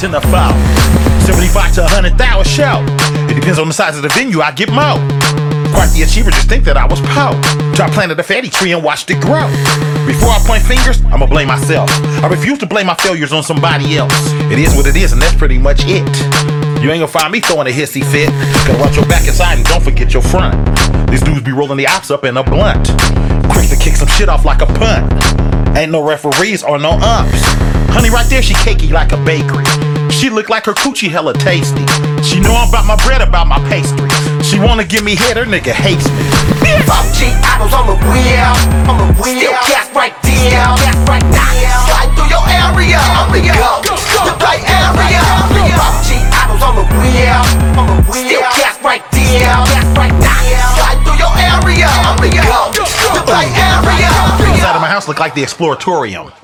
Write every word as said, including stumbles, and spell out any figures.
in the fall. seventy-five to a hundred thousand show. It depends on the size of the venue, I get more. Quite the achiever, just think that I was poor. So I planted a fatty tree and watched it grow. Before I point fingers, I'ma blame myself. I refuse to blame my failures on somebody else. It is what it is, and that's pretty much it. You ain't gonna find me throwing a hissy fit. Gotta watch your back inside and don't forget your front. These dudes be rolling the ops up in a blunt, quick to kick some shit off like a punt. Ain't no referees or no umps. Honey right there, she cakey like a bakery. She look like her coochie hella tasty. She know I'm about my bread, about my pastry. She wanna give me head, her nigga hates me. Five G items on the wheel, on the wheel. Still cash right there, cash right now. Slide through your area, area. The play area. Five G items on the wheel, on the wheel. Still cash right there, cash right now. Slide through your area, area. The play area. Inside of my house look like the Exploratorium.